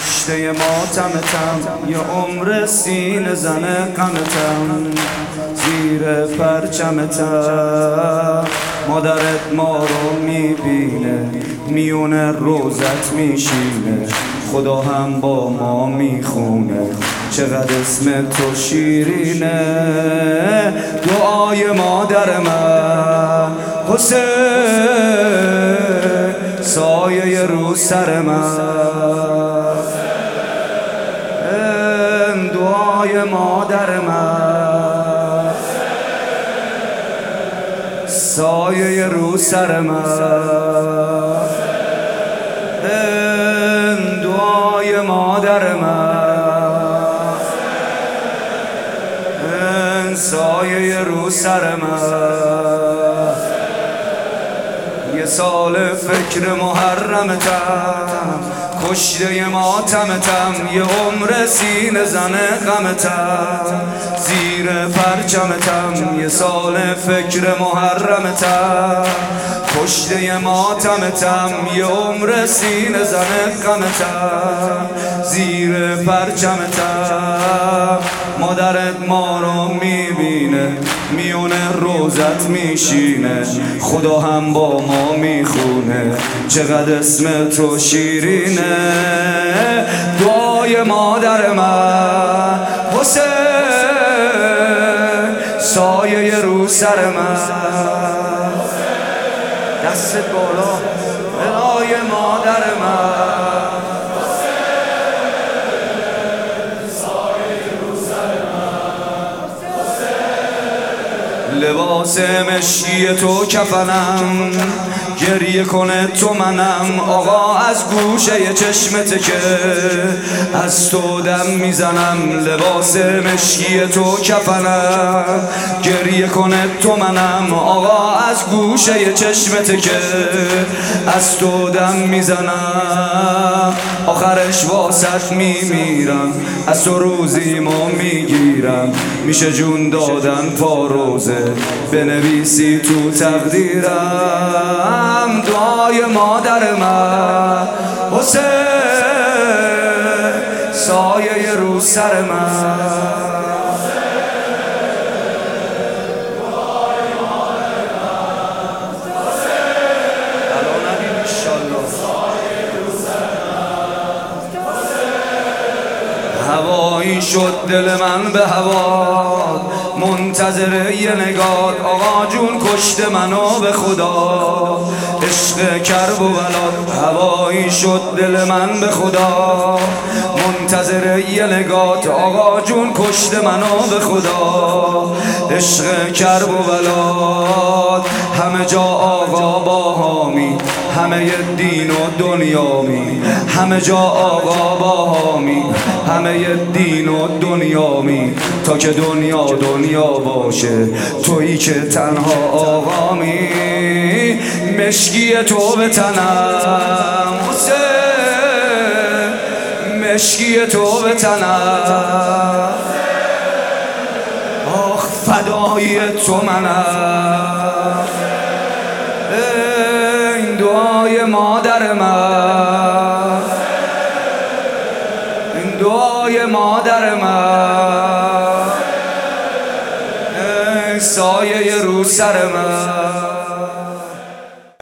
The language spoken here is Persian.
کشته ماتمتم، یه عمر سینه زنه غمتم، زیر پرچمتم. مادرت ما رو میبینه، میونه روزت میشینه، خدا هم با ما میخونه، چقدر اسم تو شیرینه. دعای مادر من حسین، سایه رو سر من. دعای مادر من، سایه رو سر من. دعای مادر من، سایه رو سر من. یه سال فکر محرمتم، کشته ماتمتم، یه عمر سینه زنه غمتم، زیر پرچمتم. یه سال فکر محرمتم، کشته ماتمتم، یه عمر سینه زنه غمتم، زیر پرچمتم. مادرت ما رو میبینه، میونه روزت میشینه، خدا هم با ما میخونه، چقدر اسم تو شیرینه. دعای مادر من حسین، سایه رو سر من. دست بالا برای مادر من. لباس مشکی تو کفنم، گریه کنه تو منم. آقا از گوشه چشمت که از تو دم میزنم. لباس مشکی تو کفنم، گریه کنه تو منم. آقا از گوشه چشمت که از تو دم میزنم. آخرش واسط میمیرم، از تو روزیمو میگیرم. میشه جون دادن پا روزه، بنویسی تو تقدیرم. دعای مادر من حسین، سایه رو سر من. هوایی شد دل من به هوا، منتظر یه نگاه. آقا جون کشته منو به خدا، عشق کرب و ولاد. هوایی شد دل من به خدا، منتظر یه نگاه. آقا جون کشته منو به خدا، عشق کرب و ولاد. همه جا آقا با حامی، همه دین و دنیا می. همه جا آقا با حامی، همه دین و دنیا می. تا که دنیا دنیا باشه، تویی که تنها آقا می. مشکی تو به تنم حسین، مشکی تو به تنم. آخ فدایی تو منم. این دعای مادر من، این دعای مادر من، سایه رو سر من.